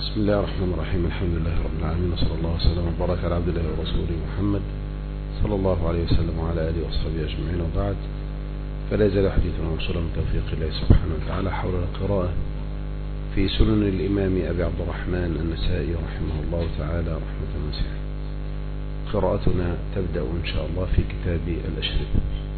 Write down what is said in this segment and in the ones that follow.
بسم الله الرحمن الرحيم. الحمد لله رب العالمين، وصلى الله وسلم وبارك على عبد الله ورسوله محمد صلى الله عليه وسلم وعلى آله وصحبه أجمعين، وبعد، فلا يزال حديثنا موصولا من توفيق الله سبحانه وتعالى حول القراءة في سنن الإمام أبي عبد الرحمن النسائي رحمه الله تعالى رحمة واسعة. قراءتنا تبدأ إن شاء الله في كتاب الأشربة.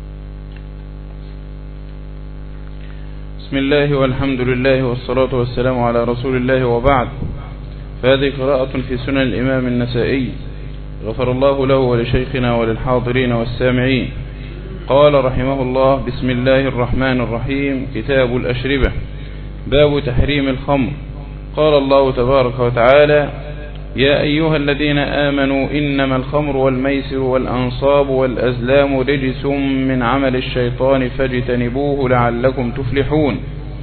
بسم الله والحمد لله والصلاة والسلام على رسول الله، وبعد، فهذه قراءة في سنن الإمام النسائي غفر الله له ولشيخنا وللحاضرين والسامعين. قال رحمه الله: بسم الله الرحمن الرحيم. كتاب الأشربة، باب تحريم الخمر. قال الله تبارك وتعالى: يا أيها الذين آمنوا إنما الخمر والميسر والأنصاب والأزلام رجس من عمل الشيطان فاجتنبوه لعلكم تفلحون.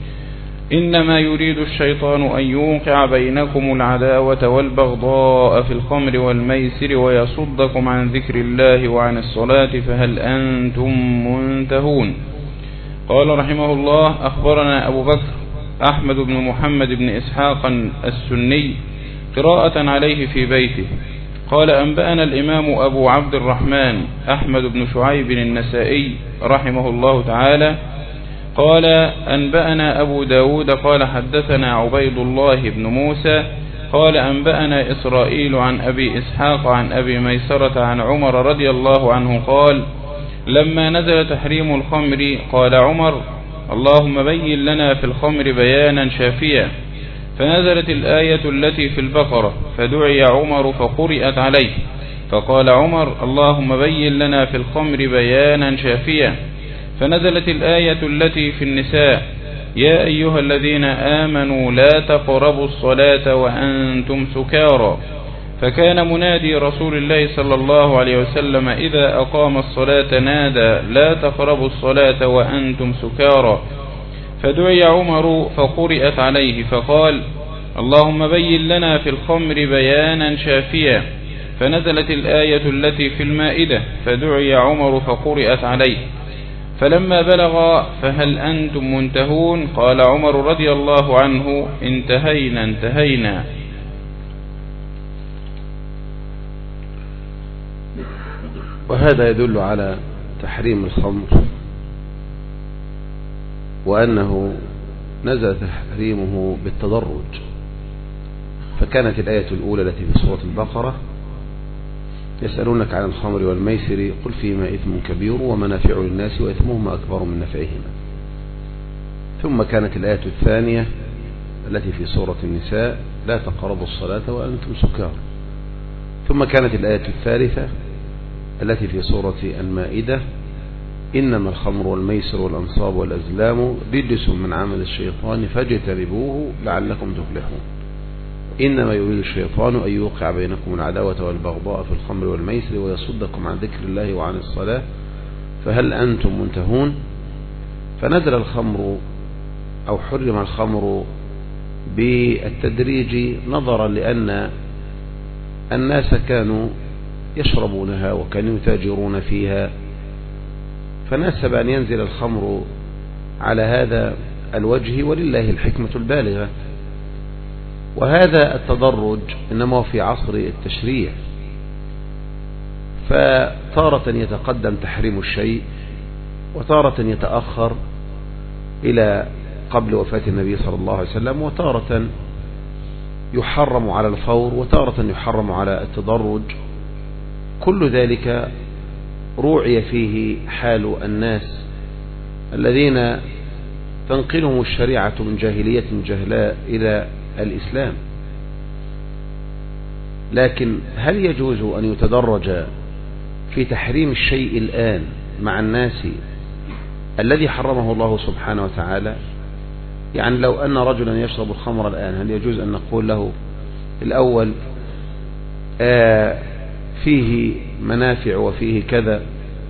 إنما يريد الشيطان أن يوقع بينكم العداوة والبغضاء في الخمر والميسر ويصدكم عن ذكر الله وعن الصلاة فهل أنتم منتهون. قال رحمه الله: أخبرنا أبو بكر أحمد بن محمد بن إسحاق السني قراءة عليه في بيته. قال: أنبأنا الإمام أبو عبد الرحمن أحمد بن شعيب النسائي رحمه الله تعالى قال: أنبأنا أبو داود قال: حدثنا عبيد الله بن موسى قال: أنبأنا إسرائيل عن أبي إسحاق عن أبي ميسرة عن عمر رضي الله عنه قال: لما نزل تحريم الخمر قال عمر: اللهم بين لنا في الخمر بيانا شافيا، فنزلت الآية التي في البقرة فدعي عمر فقرئت عليه، فقال عمر: اللهم بين لنا في الخمر بيانا شافيا، فنزلت الآية التي في النساء: يا أيها الذين آمنوا لا تقربوا الصلاة وأنتم سكارى، فكان منادي رسول الله صلى الله عليه وسلم إذا أقام الصلاة نادى: لا تقربوا الصلاة وأنتم سكارى، فدعي عمر فقرئت عليه، فقال: اللهم بين لنا في الخمر بيانا شافيا، فنزلت الآية التي في المائدة فدعي عمر فقرئت عليه، فلما بلغ فهل أنتم منتهون قال عمر رضي الله عنه: انتهينا. وهذا يدل على تحريم الخمر، وأنه نزل تحريمه بالتدرج، فكانت الآية الأولى التي في سورة البقرة: يسألونك عن الخمر والميسر قل فيهما إثم كبير ومنافع للناس وإثمهما أكبر من نفعهما. ثم كانت الآية الثانية التي في سورة النساء: لا تقربوا الصلاة وأنتم سكارى. ثم كانت الآية الثالثة التي في سورة المائدة: إنما الخمر والميسر والأنصاب والأزلام رجس من عمل الشيطان فاجتنبوه لعلكم تفلحون. إنما يريد الشيطان أن يوقع بينكم العداوة والبغضاء في الخمر والميسر ويصدكم عن ذكر الله وعن الصلاة فهل أنتم منتهون. فنزل الخمر أو حرم الخمر بالتدريج نظرا لأن الناس كانوا يشربونها وكانوا يتاجرون فيها، فناسب أن ينزل الخمر على هذا الوجه، ولله الحكمة البالغة. وهذا التدرج إنما في عصر التشريع، فتارة يتقدم تحريم الشيء وتارة يتأخر إلى قبل وفاة النبي صلى الله عليه وسلم، وتارة يحرم على الفور وتارة يحرم على التدرج. كل ذلك روعي فيه حال الناس الذين تنقلهم الشريعة من جاهلية جهلاء إلى الإسلام. لكن هل يجوز أن يتدرج في تحريم الشيء الآن مع الناس الذي حرمه الله سبحانه وتعالى؟ يعني لو أن رجلا يشرب الخمر الآن، هل يجوز أن نقول له الأول فيه منافع وفيه كذا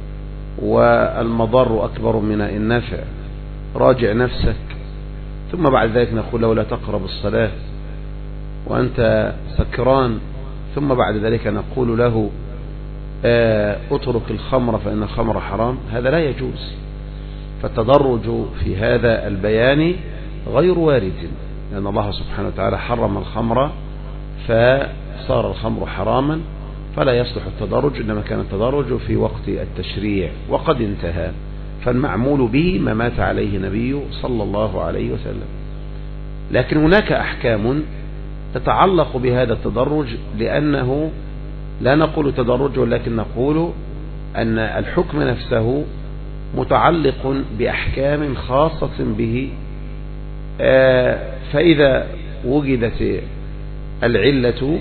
والمضر أكبر من النفع، راجع نفسك، ثم بعد ذلك نقول له لا تقرب الصلاة وأنت سكران، ثم بعد ذلك نقول له اترك الخمر فإن الخمر حرام؟ هذا لا يجوز. فالتدرج في هذا البيان غير وارد، لأن الله سبحانه وتعالى حرم الخمر فصار الخمر حراما، فلا يصلح التدرج، إنما كان التدرج في وقت التشريع وقد انتهى، فالمعمول به ما مات عليه النبي صلى الله عليه وسلم. لكن هناك أحكام تتعلق بهذا التدرج، لأنه لا نقول تدرج، ولكن نقول أن الحكم نفسه متعلق بأحكام خاصة به. فإذا وجدت العلة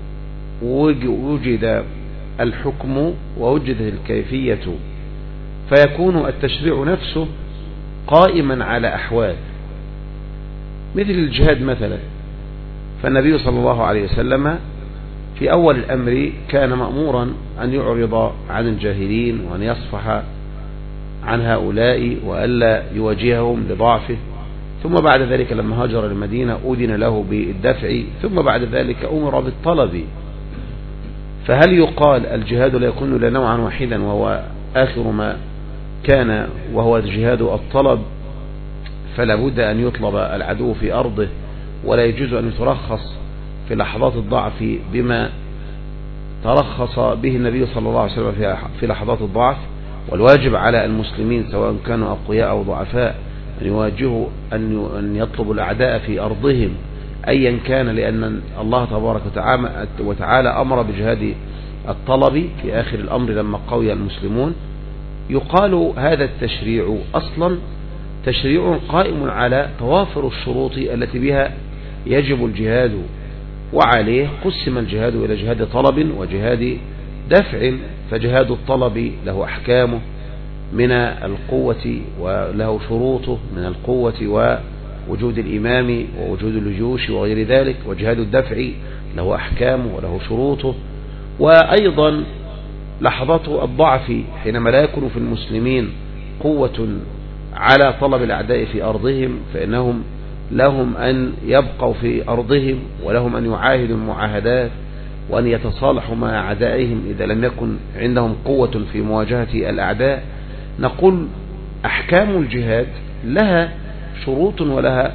وجد الحكم ووجدت الكيفية، فيكون التشريع نفسه قائما على أحوال، مثل الجهاد مثلا. فالنبي صلى الله عليه وسلم في أول الأمر كان مأمورا أن يعرض عن الجاهلين وأن يصفح عن هؤلاء وألا يواجههم لضعفه، ثم بعد ذلك لما هاجر المدينة أذن له بالدفع، ثم بعد ذلك أمر بالطلب. فهل يقال الجهاد لا يكون إلا نوعا واحدا وهو آخر ما كان وهو جهاد الطلب، فلا بد أن يطلب العدو في أرضه، ولا يجوز أن يترخص في لحظات الضعف بما ترخص به النبي صلى الله عليه وسلم في لحظات الضعف؟ والواجب على المسلمين سواء كانوا أقوياء أو ضعفاء أن يواجهوا أن يطلبوا الأعداء في أرضهم أيا كان، لأن الله تبارك وتعالى أمر بجهاد الطلب في آخر الأمر لما قوي المسلمون. يقال هذا التشريع أصلا تشريع قائم على توافر الشروط التي بها يجب الجهاد، وعليه قسم الجهاد إلى جهاد طلب وجهاد دفع. فجهاد الطلب له أحكامه من القوة وله شروطه من القوة ووجود الإمام ووجود الجيوش وغير ذلك، وجهاد الدفع له أحكامه وله شروطه. وأيضا لحظة الضعف حينما لا يكون في المسلمين قوة على طلب الأعداء في أرضهم، فإنهم لهم أن يبقوا في أرضهم، ولهم أن يعاهدوا المعاهدات وأن يتصالحوا مع أعدائهم إذا لم يكن عندهم قوة في مواجهة الأعداء. نقول أحكام الجهاد لها شروط ولها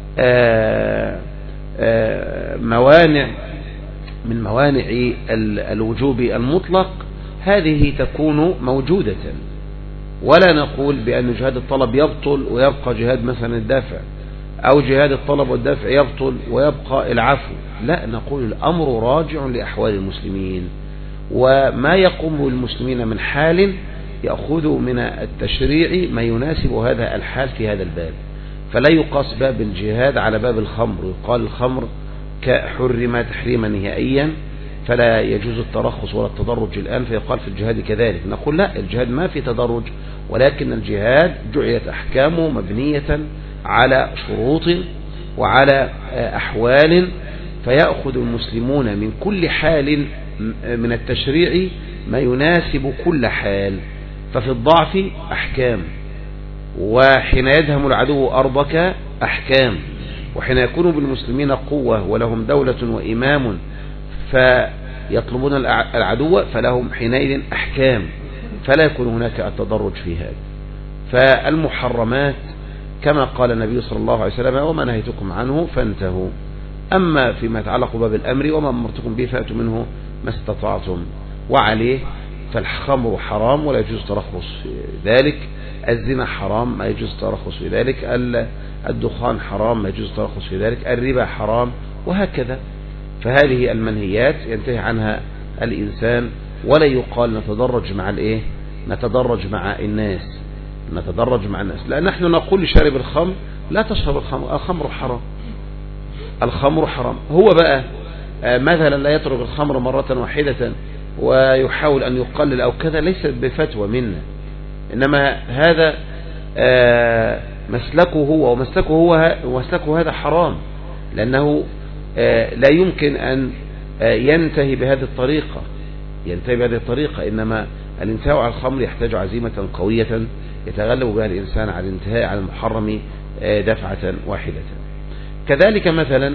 موانع من موانع الوجوب المطلق، هذه تكون موجودة، ولا نقول بأن جهاد الطلب يبطل ويبقى جهاد مثلا الدافع، أو جهاد الطلب والدافع يبطل ويبقى العفو. لا، نقول الأمر راجع لأحوال المسلمين، وما يقوم المسلمين من حال يأخذ من التشريع ما يناسب هذا الحال في هذا الباب. فلا يقاس باب الجهاد على باب الخمر، يقال الخمر كحرم تحريما نهائيا فلا يجوز الترخص ولا التدرج الآن، فيقال في الجهاد كذلك. نقول لا، الجهاد ما في تدرج، ولكن الجهاد جعلت أحكامه مبنية على شروط وعلى أحوال، فيأخذ المسلمون من كل حال من التشريع ما يناسب كل حال. ففي الضعف أحكام، وحين يدهم العدو أرضك أحكام، وحين يكون بالمسلمين قوة ولهم دولة وإمام فيطلبون العدو فلهم حينئذ أحكام، فلا يكون هناك التدرج في هذا. فالمحرمات كما قال النبي صلى الله عليه وسلم: وما نهيتكم عنه فانتهوا. أما فيما يتعلق باب الأمر وما أمرتكم به فأتوا منه ما استطعتم. وعليه فالخمر حرام ولا يجوز ترخص في ذلك، الزنا حرام ما يجوز ترخص في ذلك، الدخان حرام ما يجوز ترخص في ذلك، الربا حرام، وهكذا. فهذه المنهيات ينتهي عنها الإنسان، ولا يقال نتدرج مع الإيه؟ نتدرج مع الناس، نتدرج مع الناس. لا، نحن نقول لشارب الخمر لا تشرب الخمر، الخمر حرام، الخمر حرام. هو بقى مثلا لا يترك الخمر مرة واحدة ويحاول أن يقلل أو كذا، ليست بفتوى منا، إنما هذا مسلكه هو، ومسلكه هذا حرام، لأنه لا يمكن أن ينتهي بهذه الطريقة، إنما الانتهاء على الخمر يحتاج عزيمة قوية يتغلب بها الإنسان على الانتهاء على المحرم دفعة واحدة. كذلك مثلا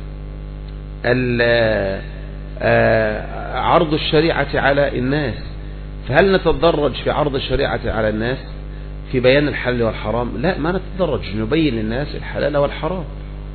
عرض الشريعة على الناس، فهل نتدرج في عرض الشريعة على الناس في بيان الحلال والحرام؟ لا، ما نتدرج، نبين للناس الحلال والحرام.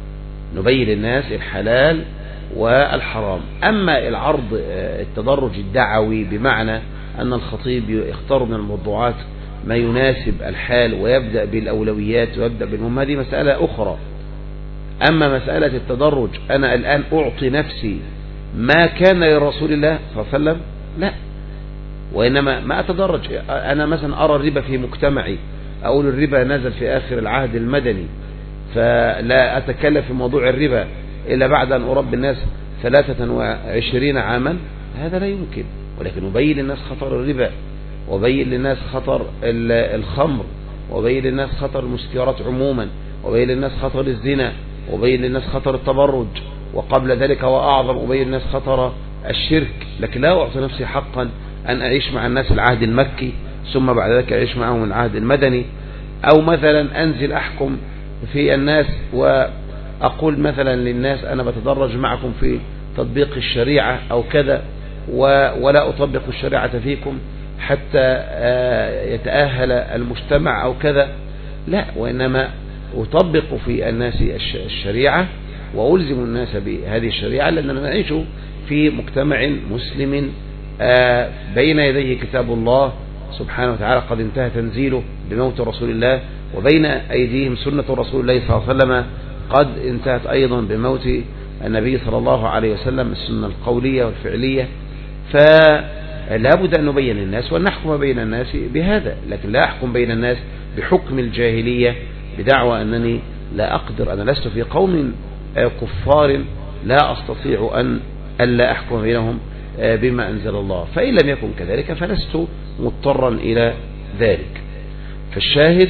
نبين للناس الحلال والحرام. أما العرض التدرج الدعوي بمعنى أن الخطيب يختار من الموضوعات ما يناسب الحال ويبدأ بالأولويات ويبدأ بالمهم، هذه مسألة أخرى. أما مسألة التدرج أنا الآن أعطي نفسي ما كان لرسول الله صلى الله عليه وسلم، لا، وإنما ما أتدرج. أنا مثلا أرى الربا في مجتمعي، أقول الربا نزل في آخر العهد المدني، فلا أتكلم في موضوع الربا إلا بعد أن أربي الناس 23 عاما، هذا لا يمكن. ولكن أبين للناس خطر الربا، وبين للناس خطر الخمر، وبين للناس خطر المسكرات عموما، وبين للناس خطر الزنا، وبين للناس خطر التبرج، وقبل ذلك وأعظم أبين للناس خطر الشرك. لكن لا أعطي نفسي حقا أن أعيش مع الناس العهد المكي ثم بعد ذلك أعيش معهم العهد المدني، أو مثلا أنزل أحكم في الناس وأقول مثلا للناس أنا بتدرج معكم في تطبيق الشريعة أو كذا، ولا أطبق الشريعة فيكم حتى يتأهل المجتمع أو كذا، لا، وإنما أطبق في الناس الشريعة وألزم الناس بهذه الشريعة، لأننا نعيش في مجتمع مسلم بين يديه كتاب الله سبحانه وتعالى قد انتهى تنزيله بموت رسول الله، وبين أيديهم سنة رسول الله صلى الله عليه وسلم قد انتهت أيضا بموت النبي صلى الله عليه وسلم، السنة القولية والفعلية. فلا بد أن نبين للناس وأن نحكم بين الناس بهذا، لكن لا أحكم بين الناس بحكم الجاهلية بدعوى أنني لا أقدر، أنا لست في قوم كفار لا أستطيع أن ألا أحكم بينهم بما أنزل الله. فإن لم يكن كذلك فلست مضطرا إلى ذلك. فالشاهد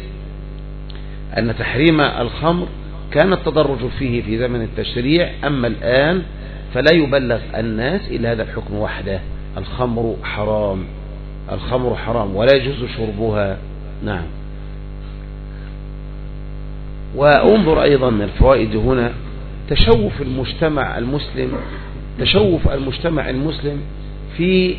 أن تحريم الخمر كان التدرج فيه في زمن التشريع، أما الآن فلا يبلغ الناس إلا هذا الحكم وحده، الخمر حرام، الخمر حرام ولا يجوز شربها. نعم. وانظر أيضا من الفوائد هنا تشوف المجتمع المسلم، تشوف المجتمع المسلم في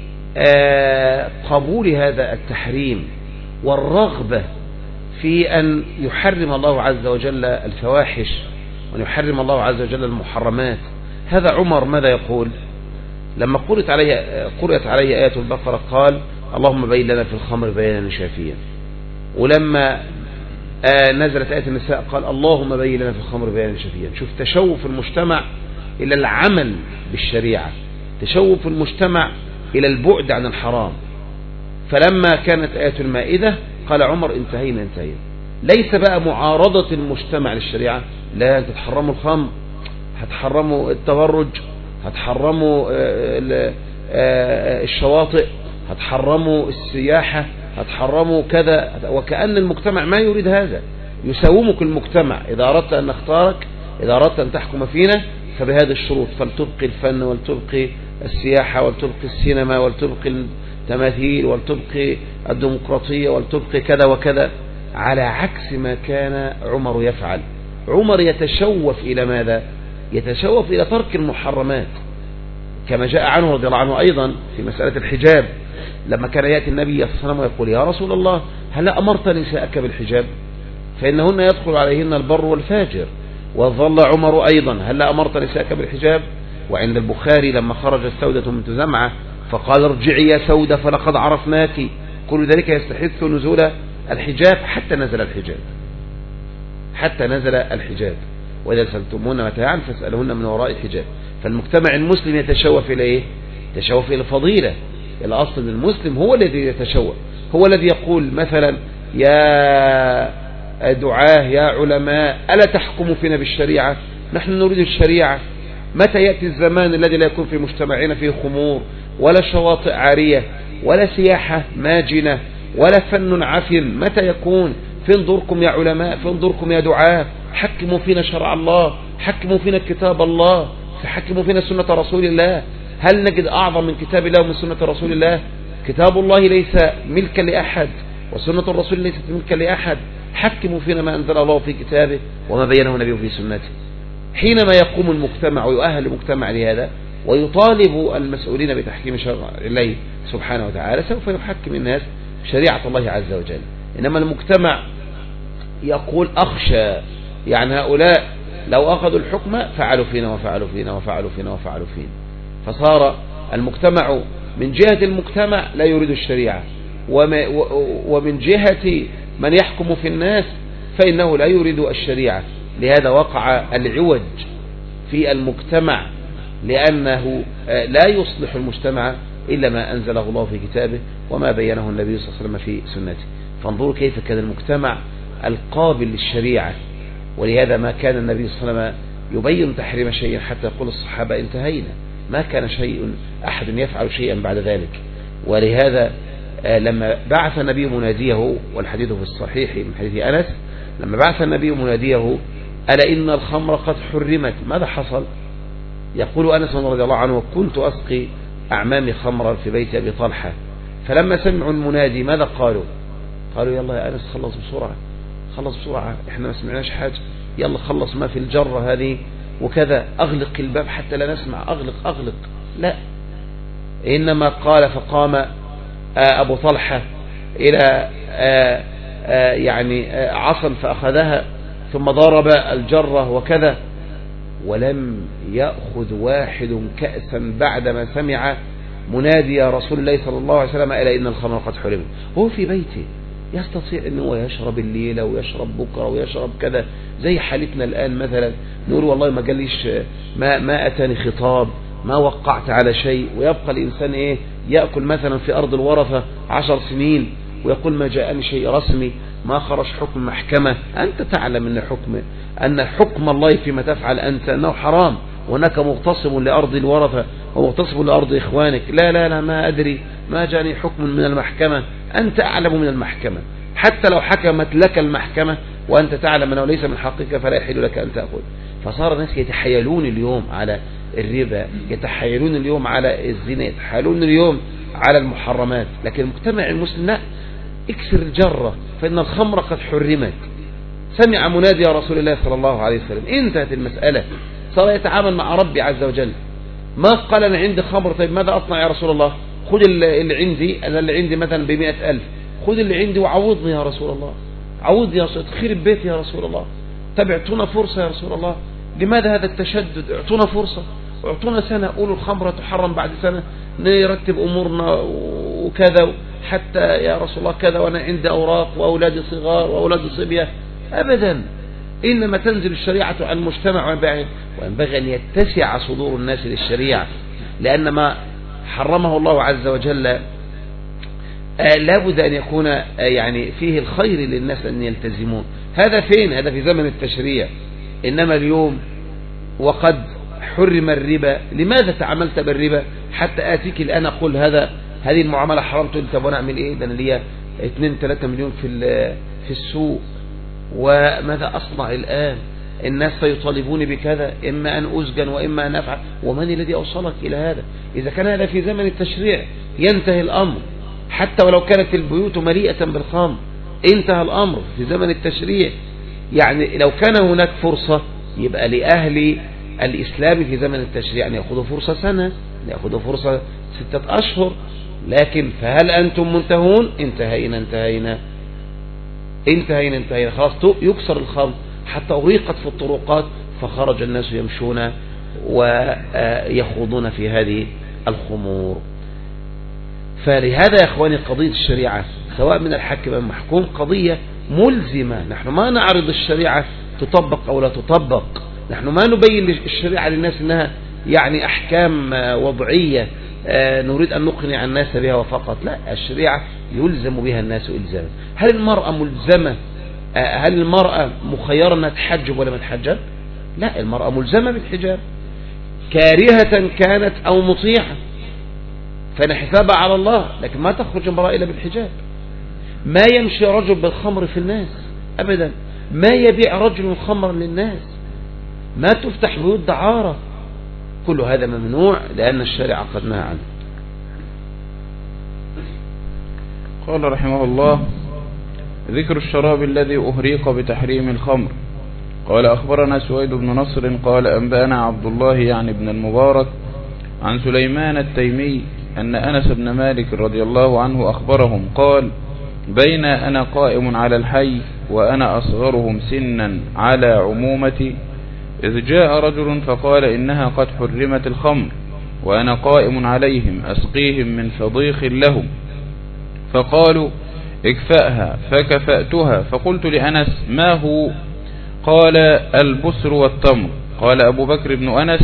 قبول هذا التحريم والرغبة في أن يحرم الله عز وجل الفواحش وأن يحرم الله عز وجل المحرمات. هذا عمر ماذا يقول لما قرأت عليه آية البقرة؟ قال اللهم بين لنا في الخمر بيانا شافيا. ولما نزلت آية النساء قال اللهم بين لنا في الخمر بيانا شافيا. شوف تشوف المجتمع إلى العمل بالشريعة، تشوف المجتمع إلى البعد عن الحرام. فلما كانت آية المائدة قال عمر انتهينا. ليس بقى معارضة المجتمع للشريعة، لا، تتحرموا الخمر، هتحرموا التبرج، هتحرموا الشواطئ، هتحرموا السياحة، هتحرموا كذا، وكأن المجتمع ما يريد هذا. يساومك المجتمع إذا أردت أن نختارك، إذا أردت أن تحكم فينا فبهذه الشروط، فلتبقي الفن ولتبقي السياحة ولتبقي السينما ولتبقي التماثيل ولتبقي الديمقراطية ولتبقي كذا وكذا، على عكس ما كان عمر يفعل. عمر يتشوف إلى ماذا؟ يتشوف إلى ترك المحرمات، كما جاء عنه رضي الله عنه أيضا في مسألة الحجاب، لما كان يأتي النبي صلى الله عليه وسلم ويقول يا رسول الله هل أمرت نساءك بالحجاب فإنهن يدخل عليهن البر والفاجر؟ وظل عمر أيضا هل أمرت نساءك بالحجاب؟ وعند البخاري لما خرجت سودة بنت زمعة فقال ارجعي يا سودة فلقد عرفناك. كل ذلك يستحث نزول الحجاب حتى نزل الحجاب، حتى نزل الحجاب. وإذا سألتمون متاعا فاسألهن من وراء الحجاب. فالمجتمع المسلم يتشوف إلى إيه؟ يتشوف إلى الفضيلة. الأصل من المسلم هو الذي يتشوف، هو الذي يقول مثلا يا دعاه يا علماء ألا تحكموا فينا بالشريعة؟ نحن نريد الشريعة. متى يأتي الزمان الذي لا يكون في مجتمعنا فيه خمور ولا شواطئ عارية ولا سياحة ماجنة ولا فن عفن؟ متى يكون؟ فين دوركم يا علماء؟ فين دوركم يا دعاة؟ حكموا فينا شرع الله، حكموا فينا كتاب الله، حكموا فينا سنة رسول الله. هل نجد أعظم من كتاب الله ومن سنة رسول الله؟ كتاب الله ليس ملكا لأحد وسنة الرسول ليست ملكا لأحد. حكموا فينا ما أنزل الله في كتابه وما بينه النبي في سنته. حينما يقوم المجتمع ويؤهل المجتمع لهذا ويطالب المسؤولين بتحكيم شرع الله سبحانه وتعالى سوف يحكم الناس شريعة الله عز وجل. إنما المجتمع يقول أخشى، يعني هؤلاء لو أخذوا الحكم فعلوا فينا وفعلوا فينا وفعلوا فينا وفعلوا فينا. فصار المجتمع من جهة المجتمع لا يريد الشريعة، ومن جهة من يحكم في الناس فإنه لا يريد الشريعة. لهذا وقع العوج في المجتمع، لأنه لا يصلح المجتمع إلا ما أنزله الله في كتابه وما بينه النبي صلى الله عليه وسلم في سنته. فانظروا كيف كان المجتمع القابل للشريعة، ولهذا ما كان النبي صلى الله عليه وسلم يبين تحريم شيء حتى يقول الصحابة انتهينا، ما كان شيء أحد يفعل شيئا بعد ذلك. ولهذا لما بعث النبي مناديه، والحديث في الصحيح من حديث أنس، لما بعث النبي مناديه ألا إن الخمر قد حرمت، ماذا حصل؟ يقول أنس رضي الله عنه: كنت أسقي أعمامي خمرا في بيت أبي طلحة، فلما سمعوا المنادي ماذا قالوا؟ قالوا يلا يا أنس خلص بسرعة، خلص بسرعة، احنا ما سمعناش حاجة، يلا خلص ما في الجرة هذه وكذا، أغلق الباب حتى لا نسمع، أغلق. لا، إنما قال فقام أبو طلحة إلى يعني عصا فأخذها ثم ضرب الجرة وكذا، ولم يأخذ واحد كأسا بعدما سمع منادي رسول الله صلى الله عليه وسلم إلى إن الخمر قد حرمت. هو في بيته يستطيع أنه يشرب الليلة ويشرب بكرة ويشرب كذا، زي حالتنا الآن مثلا، نقول والله ما قاليش، ما أتاني خطاب، ما وقعت على شيء، ويبقى الإنسان يأكل مثلا في أرض الورثة 10 سنين ويقول ما جاءني شيء رسمي، ما خرج حكم محكمة. أنت تعلم أن حكم الله فيما تفعل أنت أنه حرام، وأنك مغتصب لأرض الورثة ومغتصب لأرض إخوانك. لا ما أدري، ما جاءني حكم من المحكمة. أنت أعلم من المحكمة، حتى لو حكمت لك المحكمة وأنت تعلم أنه ليس من حقك فلا يحل لك أن تأخذ. فصار الناس يتحايلون اليوم على الربا، يتحايلون اليوم على الزنا، يتحايلون اليوم على المحرمات. لكن المجتمع المسلم لا، اكسر الجرة فإن الخمر قد حرمت. سمع منادي رسول الله صلى الله عليه وسلم، انتهت المسألة، صار يتعامل مع ربي عز وجل. ما قال أنا عندي خمر، طيب ماذا أصنع يا رسول الله؟ خذ اللي عندي، أنا اللي عندي مثلا ب100,000، خذ اللي عندي وعوضني يا رسول الله، عوضني يا رسول الله، خير البيت يا رسول الله، طب اعطونا فرصة يا رسول الله، لماذا هذا التشدد؟ اعطونا فرصة، اعطونا سنة، قولوا الخمرة تحرم بعد سنة، نرتب أمورنا وكذا، حتى يا رسول الله كذا وأنا عندي أوراق وأولادي صغار وأولادي صبية. أبدا، إنما تنزل الشريعة عن المجتمع وينبغي أن يتسع صدور الناس للشريعة، لأن ما حرمه الله عز وجل لا بد أن يكون يعني فيه الخير للناس أن يلتزمون. هذا فين؟ هذا في زمن التشريع. إنما اليوم وقد حرم الربا، لماذا تعاملت بالربا حتى آتيك الآن أقول هذه المعاملة حرام؟ تقول طب وأنا أعمل إيه؟ ده أنا ليا 2-3 مليون في السوق، وماذا أصنع الآن؟ الناس سيطالبوني بكذا، إما أن أسجن وإما أن أفعل. ومن الذي أوصلك إلى هذا؟ إذا كان هذا في زمن التشريع ينتهي الأمر، حتى ولو كانت البيوت مليئة بالخمر انتهى الأمر في زمن التشريع. يعني لو كان هناك فرصة يبقى لأهل الإسلام في زمن التشريع أن يأخذوا فرصة سنة، أن يأخذوا فرصة 6 أشهر. لكن فهل أنتم منتهون؟ انتهينا خلاص، يكسر الخمر حتى أغرقت في الطرقات، فخرج الناس يمشون ويخوضون في هذه الخمور. فلهذا يا أخواني قضية الشريعة سواء من الحاكم أو المحكوم قضية ملزمة. نحن ما نعرض الشريعة تطبق أو لا تطبق، نحن ما نبين الشريعة للناس أنها يعني أحكام وضعية نريد أن نقنع الناس بها وفقط. لا، الشريعة يلزم بها الناس إلزاما. هل المرأة ملزمة؟ هل المرأة مخيرة أنها تحجب ولا ما تحجب؟ لا، المرأة ملزمة بالحجاب كارهة كانت أو مطيعة، فإن حسابها على الله. لكن ما تخرج امرأة إلا بالحجاب. ما يمشي رجل بالخمر في الناس أبدا، ما يبيع رجل خمرا للناس، ما تفتح بيوت دعارة، كل هذا ممنوع لأن الشريعة قد نهى عنه. قال رحمه الله: ذكر الشراب الذي أهريق بتحريم الخمر. قال أخبرنا سويد بن نصر قال أنبأنا عبد الله يعني ابن المبارك عن سليمان التيمي أن أنس بن مالك رضي الله عنه أخبرهم قال: بين أنا قائم على الحي وأنا أصغرهم سنا على عمومتي، إذ جاء رجل فقال إنها قد حرمت الخمر وأنا قائم عليهم أسقيهم من فضيخ لهم، فقالوا اكفأها، فكفأتها، فقلت لأنس ما هو؟ قال البسر والتمر. قال أبو بكر بن أنس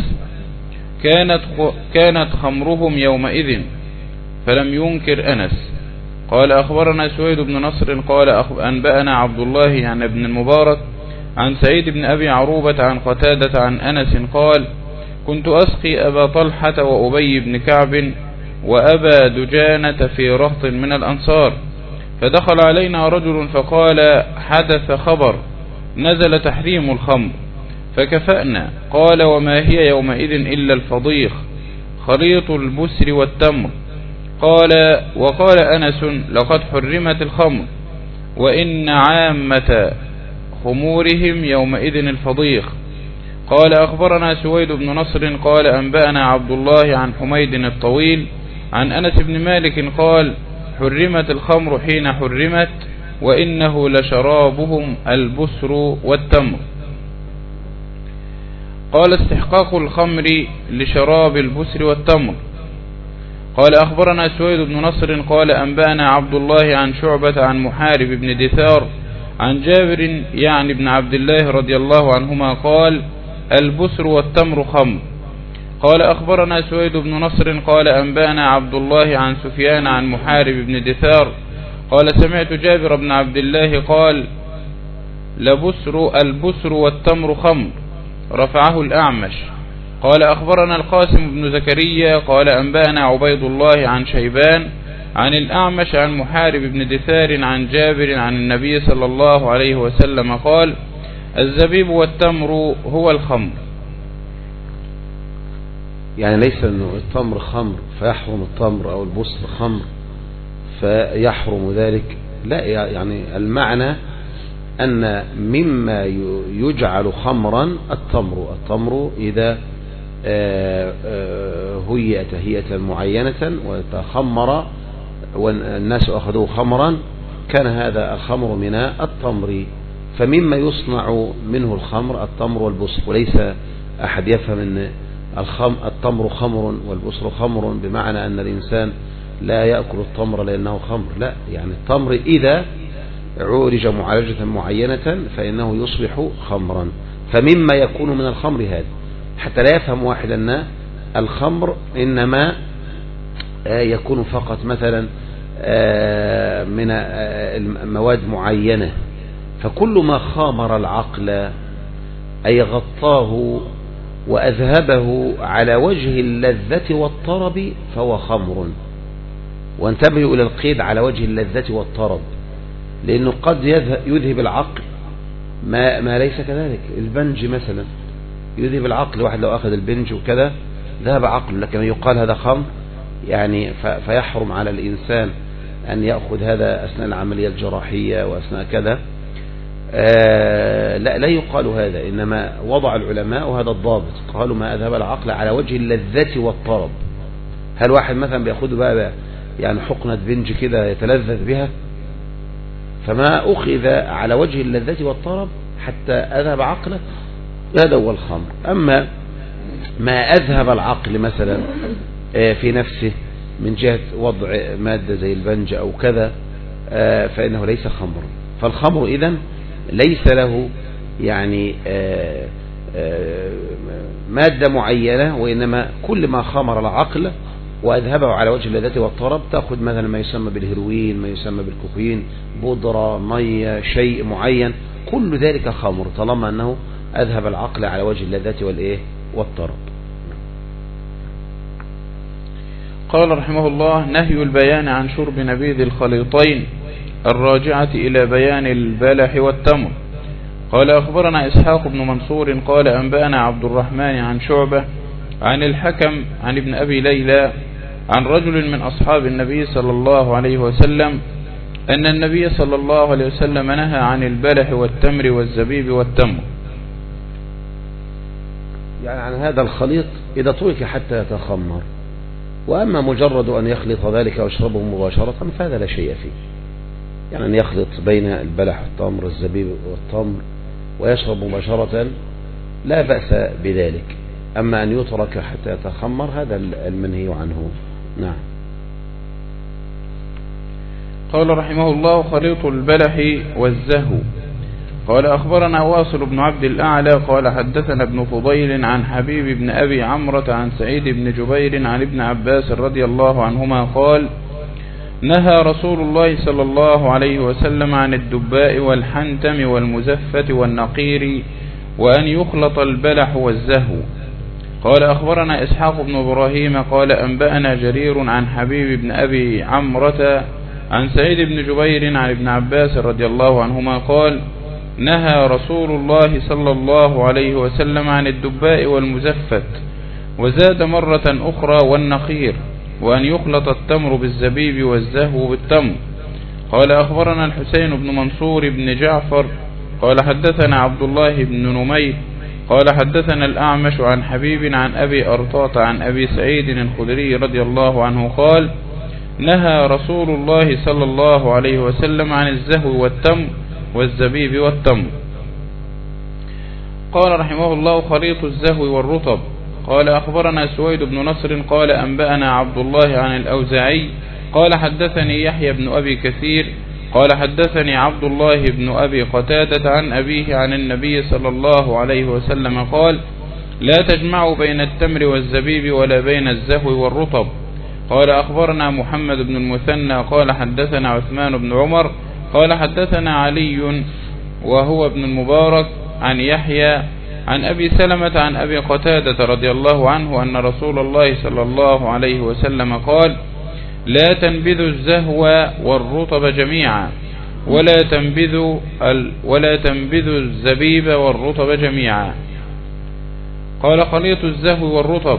كانت خمرهم يومئذ، فلم ينكر أنس. قال أخبرنا سويد بن نصر قال أنبأنا عبد الله يعني ابن المبارك عن سعيد بن أبي عروبة عن قتادة عن أنس قال كنت أسقي أبا طلحة وأبي بن كعب وأبا دجانة في رهط من الأنصار، فدخل علينا رجل فقال حدث خبر نزل تحريم الخمر، فكفأنا. قال وما هي يومئذ إلا الفضيخ خليط البسر والتمر. وقال أنس لقد حرمت الخمر وإن عامة خمورهم يومئذ الفضيخ. قال أخبرنا سويد بن نصر قال أنبأنا عبد الله عن حميد الطويل عن أنس بن مالك قال حرمت الخمر حين حرمت وإنه لشرابهم البسر والتمر. قال استحقاق الخمر لشراب البسر والتمر. قال أخبرنا سويد بن نصر قال أنبأنا عبد الله عن شعبة عن محارب بن دثار عن جابر يعني بن عبد الله رضي الله عنهما قال البسر والتمر خمر. قال أخبرنا سويد بن نصر قال أنبأنا عبد الله عن سفيان عن محارب بن دثار قال سمعت جابر بن عبد الله قال البسر والتمر خمر، رفعه الأعمش. قال أخبرنا القاسم بن زكريا قال أنبأنا عبيد الله عن شيبان عن الأعمش عن محارب بن دثار عن جابر عن النبي صلى الله عليه وسلم قال الزبيب والتمر هو الخمر. يعني ليس أنه التمر خمر فيحرم التمر أو البسر خمر فيحرم ذلك، لا، يعني المعنى أن مما يجعل خمرا التمر إذا هيئ تهيئة معينة وتخمر والناس أخذوه خمرا كان هذا الخمر من التمر، فمما يصنع منه الخمر التمر والبسر، وليس أحد يفهم أن التمر خمر والبسر خمر بمعنى أن الإنسان لا يأكل التمر لأنه خمر، لا، يعني التمر إذا عورج معالجة معينة فإنه يصبح خمرا، فمما يكون من الخمر هذا، حتى لا يفهم واحد أن الخمر إنما يكون فقط مثلا من مواد معينة، فكل ما خامر العقل أي غطاه وأذهبه على وجه اللذة والطرب فهو خمر. وانتبهوا إلى القيد على وجه اللذة والطرب، لأنه قد يذهب العقل ما ليس كذلك. البنج مثلا يذهب العقل، واحد لو أخذ البنج وكذا ذهب عقله، لكن يقال هذا خمر يعني فيحرم على الإنسان أن يأخذ هذا أثناء العملية الجراحية وأثناء كذا، لا يقال هذا، إنما وضع العلماء وهذا الضابط، قالوا ما أذهب العقل على وجه اللذة والطرب. هل واحد مثلا بيأخذ بقى يعني حقنة بنج كده يتلذذ بها؟ فما أخذ على وجه اللذة والطرب حتى أذهب عقله هذا هو الخمر. أما ما أذهب العقل مثلا في نفسه من جهة وضع مادة زي البنج أو كذا فإنه ليس خمر. فالخمر إذن ليس له يعني مادة معينة، وإنما كل ما خمر العقل وأذهبه على وجه اللذة والطرب. تأخذ مثلا ما يسمى بالهيروين، ما يسمى بالكوكايين، بودرة، مية، شيء معين، كل ذلك خمر طالما أنه أذهب العقل على وجه اللذة والطرب. قال رحمه الله نهي البيان عن شرب نبيذ الخليطين الراجعة إلى بيان البلح والتمر. قال أخبرنا إسحاق بن منصور قال أنبأنا عبد الرحمن عن شعبة عن الحكم عن ابن أبي ليلى عن رجل من أصحاب النبي صلى الله عليه وسلم أن النبي صلى الله عليه وسلم نهى عن البلح والتمر والزبيب والتمر، يعني عن هذا الخليط إذا ترك حتى يتخمر. وأما مجرد أن يخلط ذلك ويشربه مباشرة فهذا لا شيء فيه، يعني أن يخلط بين البلح والتمر الزبيب والتمر ويشرب مباشرة لا بأس بذلك. أما أن يترك حتى يتخمر هذا المنهي عنه. نعم. قال رحمه الله: خليط البلح والزهو. قال أخبرنا واصل بن عبد الأعلى قال حدثنا ابن فضيل عن حبيب بن أبي عمرة عن سعيد بن جبير عن ابن عباس رضي الله عنهما قال: نهى رسول الله صلى الله عليه وسلم عن الدباء والحنتم والمزفة والنقير وأن يخلط البلح والزهو. قال أخبرنا إسحاق بن إبراهيم قال أنبأنا جرير عن حبيب بن أبي عمرة عن سعيد بن جبير عن ابن عباس رضي الله عنهما قال: نهى رسول الله صلى الله عليه وسلم عن الدباء والمزفة، وزاد مرة أخرى والنقير، وأن يخلط التمر بالزبيب والزهو بالتمر. قال أخبرنا الحسين بن منصور بن جعفر قال حدثنا عبد الله بن نمير قال حدثنا الأعمش عن حبيب عن أبي أرطاط عن أبي سعيد الخدري رضي الله عنه قال: نهى رسول الله صلى الله عليه وسلم عن الزهو والتمر والزبيب والتمر. قال رحمه الله: خليط الزهو والرطب. قال أخبرنا سويد بن نصر قال أنبأنا عبد الله عن الأوزاعي قال حدثني يحيى بن أبي كثير قال حدثني عبد الله بن أبي قتادة عن أبيه عن النبي صلى الله عليه وسلم قال: لا تجمعوا بين التمر والزبيب ولا بين الزهو والرطب. قال أخبرنا محمد بن المثنى قال حدثنا عثمان بن عمر قال حدثنا علي وهو ابن المبارك عن يحيى عن أبي سلمة عن أبي قتادة رضي الله عنه أن رسول الله صلى الله عليه وسلم قال: لا تنبذوا الزهو والرطب جميعا ولا تنبذوا الزبيب والرطب جميعا. قال: خليط الزهو والرطب.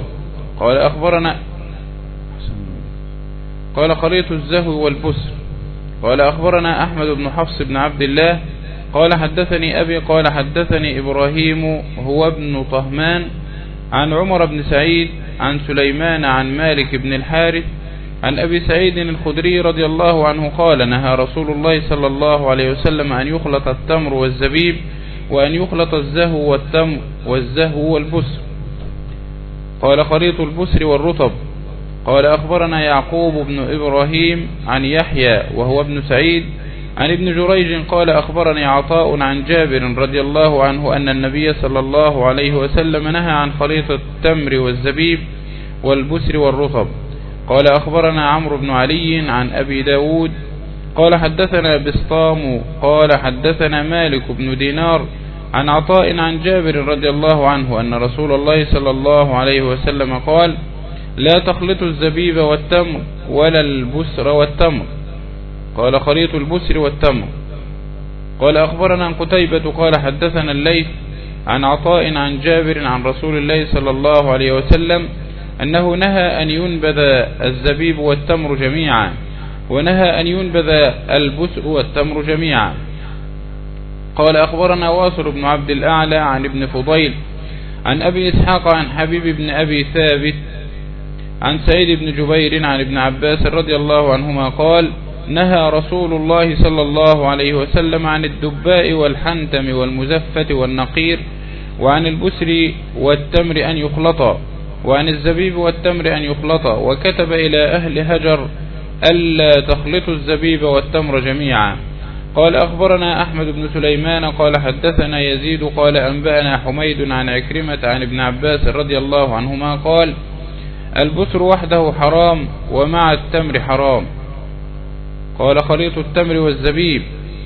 قال خليط الزهو والبسر. قال أخبرنا أحمد بن حفص بن عبد الله قال حدثني أبي قال حدثني إبراهيم هو ابن طهمان عن عمر بن سعيد عن سليمان عن مالك بن الحارث عن أبي سعيد الخدري رضي الله عنه قال: نهى رسول الله صلى الله عليه وسلم أن يخلط التمر والزبيب وأن يخلط الزهو والتمر والزهو والبسر. قال: خليط البسر والرطب. قال أخبرنا يعقوب بن إبراهيم عن يحيى وهو ابن سعيد عن ابن جريج قال أخبرني عطاء عن جابر رضي الله عنه أن النبي صلى الله عليه وسلم نهى عن خليط التمر والزبيب والبسر والرطب. قال أخبرنا عمرو بن علي عن أبي داود قال حدثنا بسطام قال حدثنا مالك بن دينار عن عطاء عن جابر رضي الله عنه أن رسول الله صلى الله عليه وسلم قال: لا تخلطوا الزبيب والتمر ولا البسر والتمر. قال: خليط البسر والتمر. قال أخبرنا قتيبة قال حدثنا الليث عن عطاء عن جابر عن رسول الله صلى الله عليه وسلم أنه نهى أن ينبذ الزبيب والتمر جميعا، ونهى أن ينبذ البسر والتمر جميعا. قال أخبرنا واصل بن عبد الأعلى عن ابن فضيل عن أبي إسحاق عن حبيب بن أبي ثابت عن سعيد بن جبير عن ابن عباس رضي الله عنهما قال: نهى رسول الله صلى الله عليه وسلم عن الدباء والحنتم والمزفة والنقير وعن البسر والتمر أن يخلطا وعن الزبيب والتمر أن يخلطا، وكتب إلى أهل هجر ألا تخلطوا الزبيب والتمر جميعا. قال أخبرنا أحمد بن سليمان قال حدثنا يزيد قال أنبأنا حميد عن عكرمة عن ابن عباس رضي الله عنهما قال: البسر وحده حرام ومع التمر حرام. قال: خليط التمر والزبيب.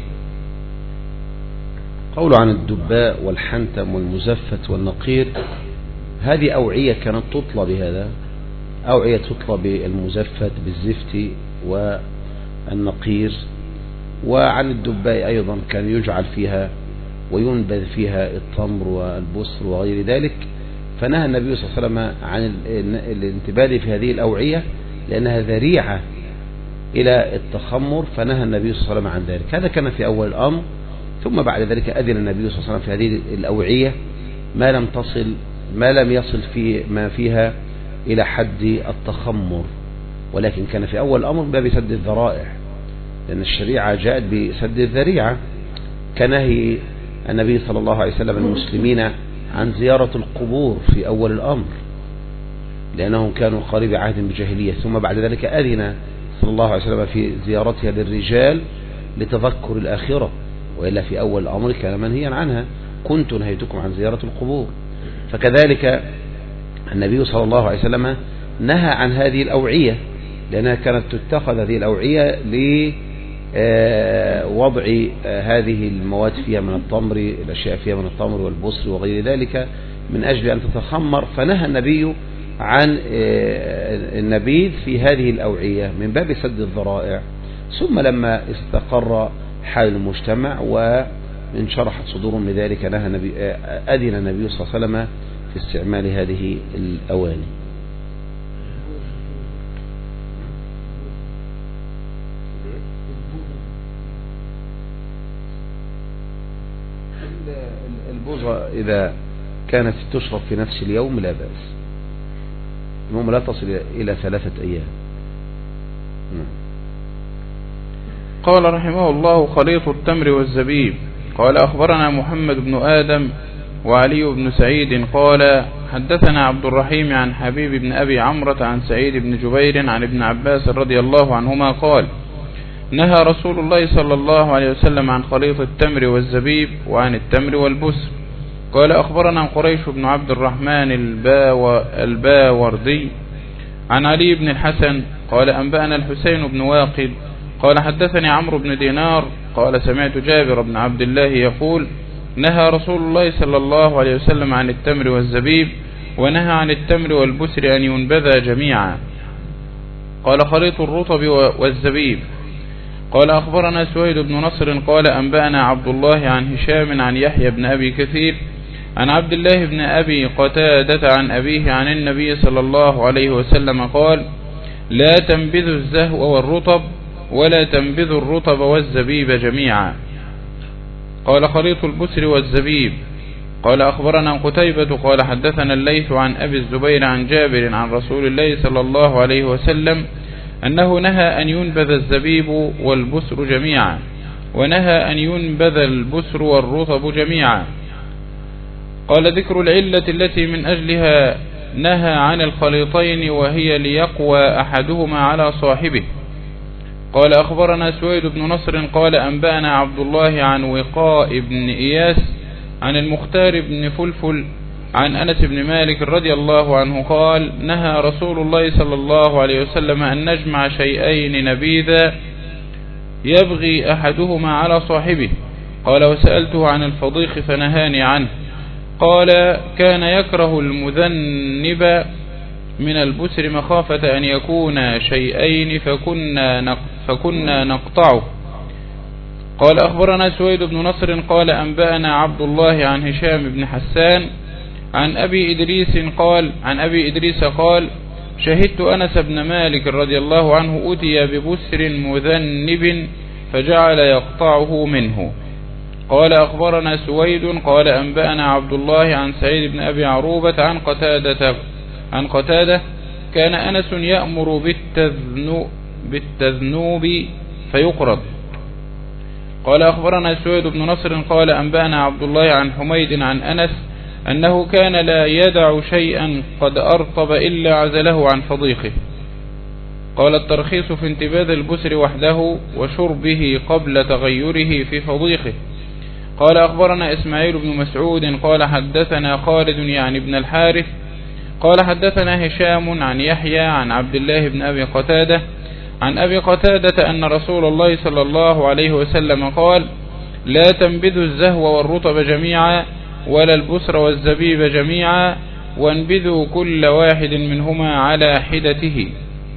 قول عن الدباء والحنتم والمزفت والنقير، هذه أوعية كانت تطلى بهذا، أوعية تطلى بالمزفت بالزفت والنقير. وعن الدباء أيضا كان يجعل فيها وينبذ فيها التمر والبسر وغير ذلك، فنهى النبي صلى الله عليه وسلم عن الانتباه في هذه الأوعية لأنها ذريعة إلى التخمر، فنهى النبي صلى الله عليه وسلم عن ذلك. هذا كان في أول الأمر، ثم بعد ذلك أذن النبي صلى الله عليه وسلم في هذه الأوعية ما لم يصل في ما فيها إلى حد التخمر، ولكن كان في أول الأمر باب سد الذرائع، لأن الشريعة جاءت بسد الذريعة، كنهي النبي صلى الله عليه وسلم المسلمين عن زيارة القبور في أول الأمر، لأنهم كانوا قريب عهد بجاهلية، ثم بعد ذلك أذن صلى الله عليه وسلم في زيارتها للرجال لتذكر الآخرة، وإلا في أول الأمر كان منهيا عنها، كنت نهيتكم عن زيارة القبور. فكذلك النبي صلى الله عليه وسلم نهى عن هذه الأوعية، لأنها كانت تتخذ هذه الأوعية لوضع هذه المواد فيها من التمر، الأشياء فيها من التمر والبصر وغير ذلك، من أجل أن تتخمر. فنهى النبي عن النبيذ في هذه الأوعية من باب سد الذرائع. ثم لما استقر حال المجتمع وانشرحت صدورهم لذلك أذن النبي صلى الله عليه وسلم في استعمال هذه الأواني. البوظة إذا كانت تشرب في نفس اليوم لا بأس، المهم لا تصل إلى 3 أيام. قال رحمه الله: خليط التمر والزبيب. قال أخبرنا محمد بن آدم وعلي بن سعيد قال حدثنا عبد الرحيم عن حبيب بن أبي عمرة عن سعيد بن جبير عن ابن عباس رضي الله عنهما قال: نهى رسول الله صلى الله عليه وسلم عن خليط التمر والزبيب وعن التمر والبسر. قال أخبرنا قريش بن عبد الرحمن الباوردي عن علي بن الحسن قال أنبأنا الحسين بن واقد قال حدثني عمرو بن دينار قال سمعت جابر بن عبد الله يقول: نهى رسول الله صلى الله عليه وسلم عن التمر والزبيب، ونهى عن التمر والبسر أن ينبذا جميعا. قال خليط الرطب والزبيب. قال أخبرنا سويد بن نصر قال أنبأنا عبد الله عن هشام عن يحيى بن أبي كثير عن عبد الله بن أبي قتادة عن أبيه عن النبي صلى الله عليه وسلم قال: لا تنبذوا الزهو والرطب ولا تنبذوا الرطب والزبيب جميعا. قال خليط البسر والزبيب. قال أخبرنا قتيبة قال حدثنا الليث عن أبي الزبير عن جابر عن رسول الله صلى الله عليه وسلم أنه نهى أن ينبذ الزبيب والبسر جميعا، ونهى أن ينبذ البسر والرطب جميعا. قال ذكر العلة التي من أجلها نهى عن الخليطين وهي ليقوى أحدهما على صاحبه. قال أخبرنا سويد بن نصر قال أنبأنا عبد الله عن وقاء بن إياس عن المختار بن فلفل عن أنس بن مالك رضي الله عنه قال: نهى رسول الله صلى الله عليه وسلم أن نجمع شيئين نبيذا يبغي أحدهما على صاحبه. قال وسألته عن الفضيخ فنهاني عنه. قال كان يكره المذنب من البسر مخافة أن يكون شيئين فكنا نقطعه. قال أخبرنا سويد بن نصر قال أنبأنا عبد الله عن هشام بن حسان عن أبي إدريس قال شهدت أنس بن مالك رضي الله عنه أتي ببسر مذنب فجعل يقطعه منه. قال أخبرنا سويد قال أنبأنا عبد الله عن سعيد بن أبي عروبة عن قتادة كان أنس يأمر بالتذنوب فيقرض. قال أخبرنا سويد بن نصر قال أنبأنا عبد الله عن حميد عن أنس أنه كان لا يدع شيئا قد أرطب إلا عزله عن فضيخه. قال الترخيص في انتباذ البسر وحده وشربه قبل تغيره في فضيخه. قال أخبرنا إسماعيل بن مسعود قال حدثنا خالد يعني بن الحارث قال حدثنا هشام عن يحيى عن عبد الله بن أبي قتادة عن أبي قتادة أن رسول الله صلى الله عليه وسلم قال: لا تنبذوا الزهو والرطب جميعا ولا البسر والزبيب جميعا، وانبذوا كل واحد منهما على حدته.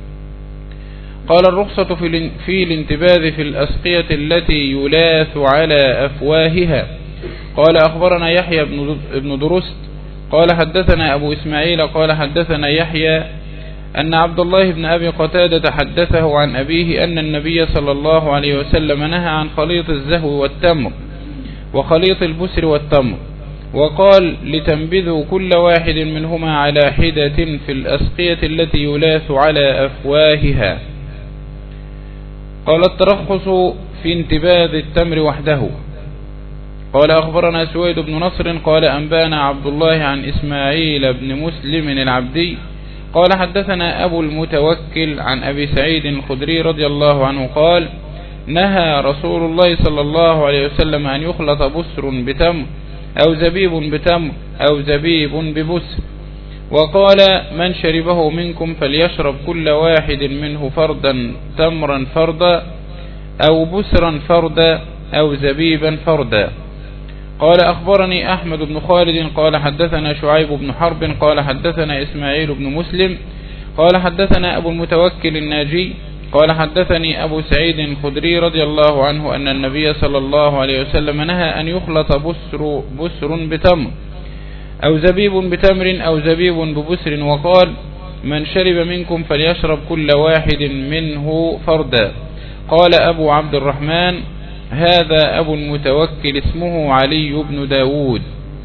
قال الرخصة في الانتباذ في الأسقية التي يلاث على أفواهها. قال أخبرنا يحيى بن درست قال حدثنا أبو إسماعيل قال حدثنا يحيى أن عبد الله بن أبي قتادة حدثه عن أبيه أن النبي صلى الله عليه وسلم نهى عن خليط الزهو والتمر وخليط البسر والتمر، وقال: لتنبذوا كل واحد منهما على حدة في الأسقية التي يلاث على أفواهها. قال الترخص في انتباذ التمر وحده. قال أخبرنا سويد بن نصر قال أنبانا عبد الله عن إسماعيل بن مسلم العبدي قال حدثنا أبو المتوكل عن أبي سعيد الخدري رضي الله عنه قال نهى رسول الله صلى الله عليه وسلم أن يخلط بسر بتمر أو زبيب بتمر أو زبيب ببسر، وقال من شربه منكم فليشرب كل واحد منه فردا تمرا فردا أو بسرا فردا أو زبيبا فردا. قال أخبرني أحمد بن خالد قال حدثنا شعيب بن حرب قال حدثنا إسماعيل بن مسلم قال حدثنا أبو المتوكل الناجي قال حدثني أبو سعيد الخدري رضي الله عنه أن النبي صلى الله عليه وسلم نهى أن يخلط بسر بتمر أو زبيب بتمر أو زبيب ببسر، وقال من شرب منكم فليشرب كل واحد منه فردا. قال أبو عبد الرحمن هذا أبو المتوكل اسمه علي بن داود.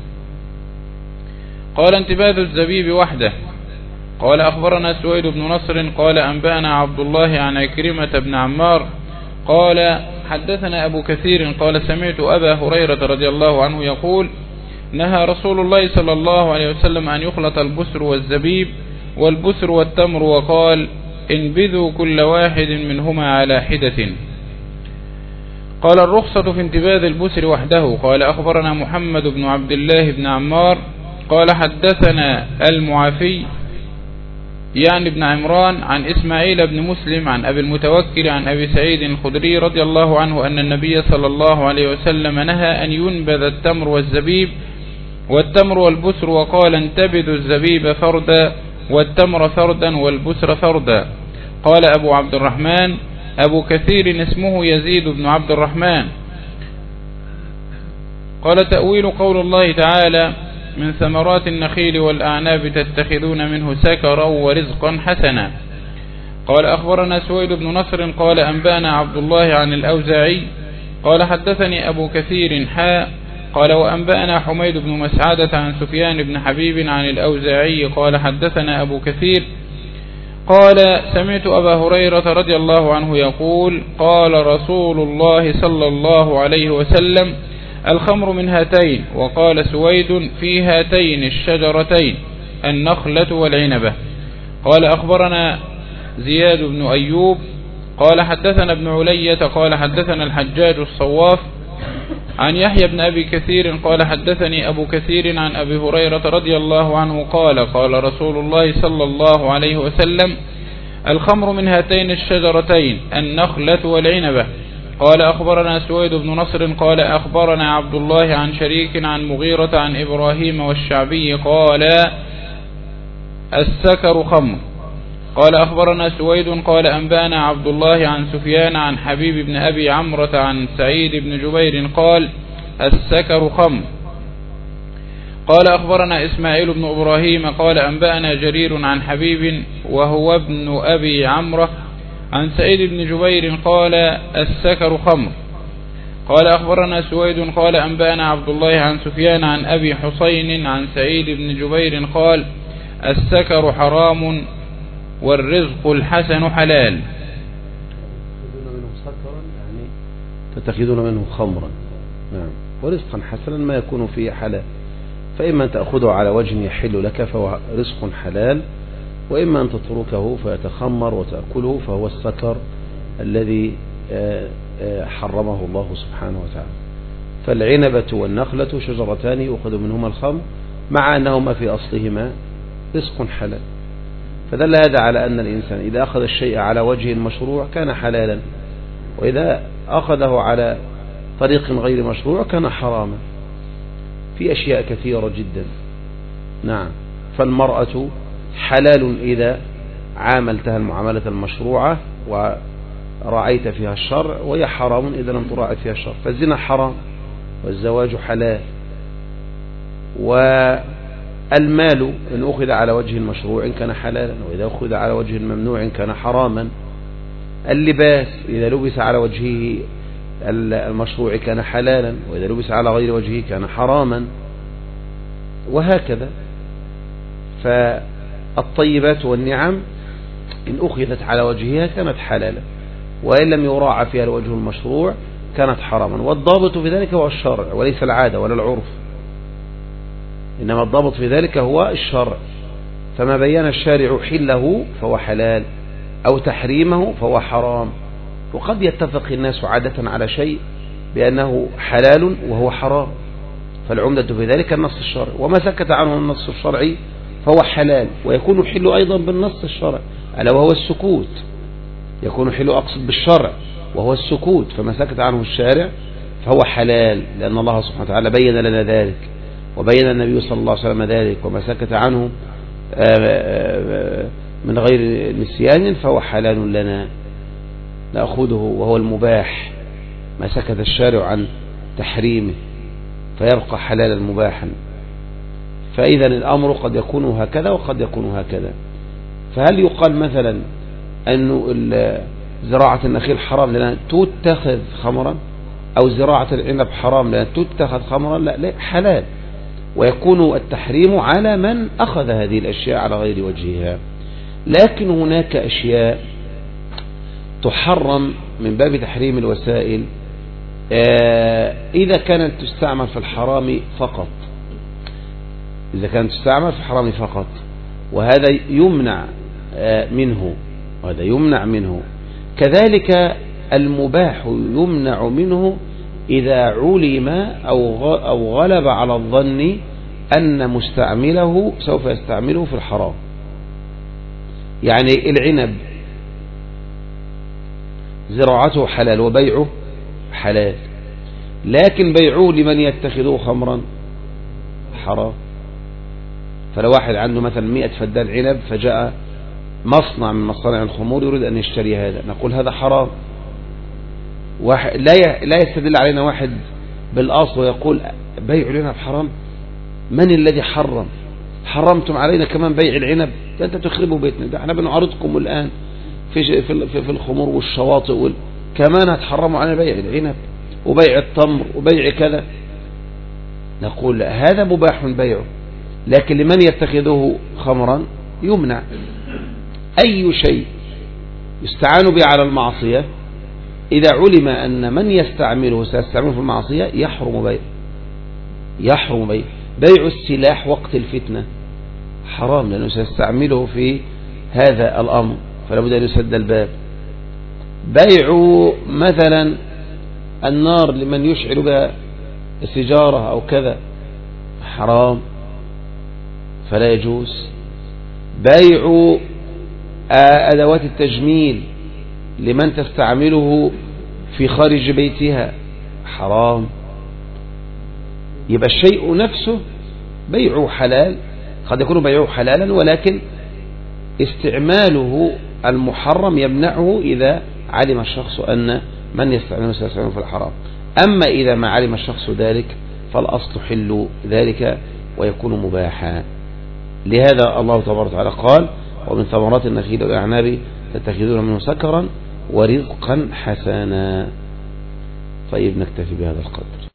قال انتباذ الزبيب وحده. قال أخبرنا سويد بن نصر قال أنبأنا عبد الله عن عكرمة بن عمار قال حدثنا أبو كثير قال سمعت أبا هريرة رضي الله عنه يقول نهى رسول الله صلى الله عليه وسلم أن يخلط البسر والزبيب والبسر والتمر، وقال انبذوا كل واحد منهما على حدة. قال الرخصة في انتباذ البسر وحده. قال أخبرنا محمد بن عبد الله بن عمار قال حدثنا المعافي يعني بن عمران عن إسماعيل بن مسلم عن أبي المتوكل عن أبي سعيد الخدري رضي الله عنه أن النبي صلى الله عليه وسلم نهى أن ينبذ التمر والزبيب والتمر والبسر، وقال انتبذوا الزبيب فردا والتمر فردا والبسر فردا. قال أبو عبد الرحمن أبو كثير اسمه يزيد بن عبد الرحمن. قال تأويل قول الله تعالى من ثمرات النخيل والأعناب تتخذون منه سكرا ورزقا حسنا. قال أخبرنا سويد بن نصر قال أنبأنا عبد الله عن الأوزاعي قال حدثني أبو كثير قال وأنبأنا حميد بن مسعدة عن سفيان بن حبيب عن الأوزاعي قال حدثنا أبو كثير قال سمعت أبا هريرة رضي الله عنه يقول قال رسول الله صلى الله عليه وسلم الخمر من هاتين. وقال سويد في هاتين الشجرتين النخلة والعنبة. قال أخبرنا زياد بن أيوب قال حدثنا ابن علية قال حدثنا الحجاج الصواف عن يحيى بن أبي كثير قال حدثني أبو كثير عن أبي هريرة رضي الله عنه قال قال رسول الله صلى الله عليه وسلم الخمر من هاتين الشجرتين النخلة والعنبة. قال أخبرنا سويد بن نصر قال أخبرنا عبد الله عن شريك عن مغيرة عن إبراهيم والشعبي قال السكر خمر. قال أخبرنا سويد قال أنبأنا عبد الله عن سفيان عن حبيب بن أبي عمرة عن سعيد بن جبير قال السكر خمر. قال أخبرنا إسماعيل بن إبراهيم قال أنبأنا جرير عن حبيب وهو ابن أبي عمرة عن سعيد بن جبير قال السكر خمر. قال أخبرنا سويد قال أنبأنا عبد الله عن سفيان عن أبي حسين عن سعيد بن جبير قال السكر حرام والرزق الحسن حلال. تتخذون منه خمرا نعم ورزقا حسنا ما يكون فيه حلال، فإما أن تأخذه على وجه يحل لك فهو رزق حلال، وإما أن تتركه فيتخمر وتأكله فهو السكر الذي حرمه الله سبحانه وتعالى. فالعنبة والنخلة شجرتان يؤخذ منهما الخمر مع أنهما في أصلهما رزق حلال. فدل هذا على أن الإنسان إذا أخذ الشيء على وجه مشروع كان حلالا، وإذا أخذه على طريق غير مشروع كان حراما في أشياء كثيرة جدا. نعم فالمرأة حلال إذا عاملتها المعاملة المشروعة ورعيت فيها الشرع، وهي حرام إذا لم تراعي فيها الشرع. فالزنا حرام والزواج حلال. والمال إن أخذ على وجه مشروع كان حلالا، وإذا أخذ على وجه ممنوع كان حراما. اللباس إذا لبس على وجهه المشروع كان حلالا، وإذا لبس على غير وجهه كان حراما، وهكذا. فالطيبات والنعم إن أخذت على وجهها كانت حلالا، وإن لم يراعى فيها الوجه المشروع كانت حراما، والضابط في ذلك هو الشرع وليس العادة ولا العرف، إنما الضابط في ذلك هو الشرع. فما بين الشارع حله فهو حلال أو تحريمه فهو حرام. وقد يتفق الناس عادة على شيء بأنه حلال وهو حرام، فالعمدة في ذلك النص الشرعي، وما سكت عنه النص الشرعي فهو حلال، ويكون حل أيضا بالنص الشرعي ألا وهو السكوت، يكون حل أقصد بالشرع وهو السكوت، فما سكت عنه الشارع فهو حلال، لأن الله سبحانه وتعالى بين لنا ذلك، وبين النبي صلى الله عليه وسلم ذلك، وما سكت عنه من غير نسيان فهو حلال لنا نأخذه، وهو المباح ما سكت الشارع عن تحريمه فيبقى حلالا مباحا. فإذا الأمر قد يكون هكذا وقد يكون هكذا. فهل يقال مثلا أن زراعة النخيل حرام لأنها تتخذ خمرا، أو زراعة العنب حرام لأنها تتخذ خمرا؟ لا، حلال، ويكون التحريم على من أخذ هذه الأشياء على غير وجهها. لكن هناك أشياء تحرم من باب تحريم الوسائل إذا كانت تستعمل في الحرام فقط، إذا كانت تستعمل في الحرام فقط، وهذا يمنع منه. كذلك المباح يمنع منه إذا علم أو غلب على الظن أن مستعمله سوف يستعمله في الحرام. يعني العنب زراعته حلال وبيعه حلال، لكن بيعه لمن يتخذه خمرا حرام. فلو واحد عنده مثلا 100 فدان عنب، فجاء مصنع من مصانع الخمور يريد أن يشتري هذا، نقول هذا حرام. لا يستدل علينا واحد بالأصل ويقول بيع العنب حرام. من الذي حرمتم علينا كمان بيع العنب؟ ده أنت تخربوا بيتنا، ده احنا بنعرضكم الآن في الخمور والشواطئ كمان هتحرموا علينا بيع العنب وبيع التمر وبيع كذا. نقول هذا مباح بيعه، لكن لمن يتخذه خمرا يمنع. أي شيء يستعان به على المعصية إذا علم أن من يستعمله سيستعمله في المعصية يحرم بيع. بيع السلاح وقت الفتنة حرام، لأنه سيستعمله في هذا الأمر، فلا بد أن يسد الباب. بيع مثلا النار لمن يشعل بها السجارة أو كذا حرام، فلا يجوز. بيع أدوات التجميل لمن تستعمله في خارج بيتها حرام. يبقى الشيء نفسه بيعه حلال، قد يكون بيعه حلالا، ولكن استعماله المحرم يمنعه إذا علم الشخص أن من يستعمله سيستعمله في الحرام. أما إذا ما علم الشخص ذلك فالأصل حل ذلك ويكون مباحا. لهذا الله تبارك وتعالى قال: ومن ثمرات النخيل والأعناب تتخذون منه سكرا ورزقا حسنا. طيب، نكتفي بهذا القدر.